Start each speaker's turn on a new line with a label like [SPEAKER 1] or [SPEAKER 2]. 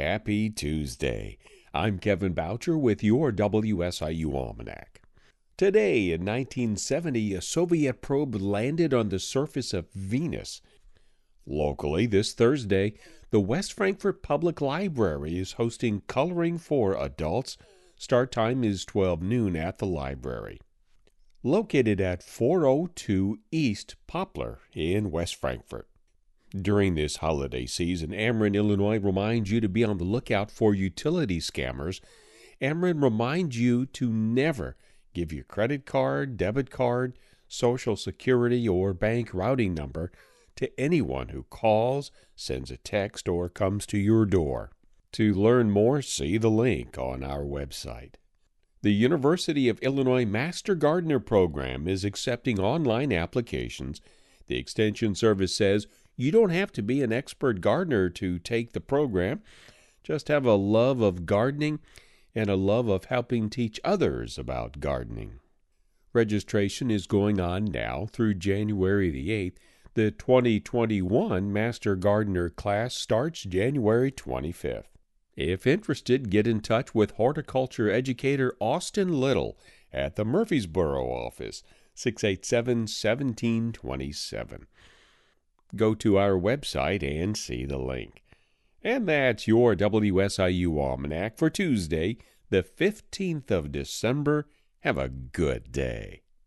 [SPEAKER 1] Happy Tuesday. I'm Kevin Boucher with your WSIU Almanac. Today, in 1970, a Soviet probe landed on the surface of Venus. Locally, this Thursday, the West Frankfort Public Library is hosting Coloring for Adults. Start time is 12 noon at the library. Located at 402 East Poplar in West Frankfort. During this holiday season, Ameren, Illinois reminds you to be on the lookout for utility scammers. Ameren reminds you to never give your credit card, debit card, social security, or bank routing number to anyone who calls, sends a text, or comes to your door. To learn more, see the link on our website. The University of Illinois Master Gardener Program is accepting online applications. The Extension Service says you don't have to be an expert gardener to take the program. Just have a love of gardening and a love of helping teach others about gardening. Registration is going on now through January the 8th. The 2021 Master Gardener class starts January 25th. If interested, get in touch with horticulture educator Austin Little at the Murfreesboro office, 687-1727. Go to our website and see the link. And that's your WSIU Almanac for Tuesday, the 15th of December. Have a good day.